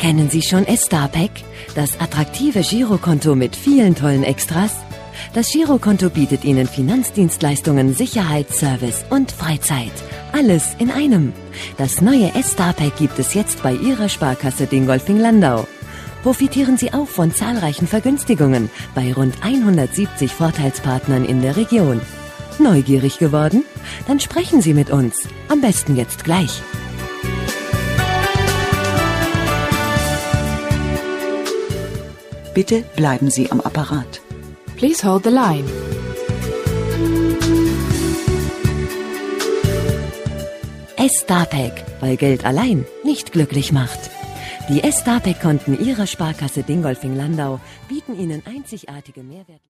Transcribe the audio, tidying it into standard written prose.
Kennen Sie schon S-Star-Pack? Das attraktive Girokonto mit vielen tollen Extras? Das Girokonto bietet Ihnen Finanzdienstleistungen, Sicherheit, Service und Freizeit. Alles in einem. Das neue S-Star-Pack gibt es jetzt bei Ihrer Sparkasse Dingolfing-Landau. Profitieren Sie auch von zahlreichen Vergünstigungen bei rund 170 Vorteilspartnern in der Region. Neugierig geworden? Dann sprechen Sie mit uns. Am besten jetzt gleich. Bitte bleiben Sie am Apparat. Please hold the line. S-Star-Pack, weil Geld allein nicht glücklich macht. Die S-Star-Pack-Konten Ihrer Sparkasse Dingolfing-Landau bieten Ihnen einzigartige Mehrwerte.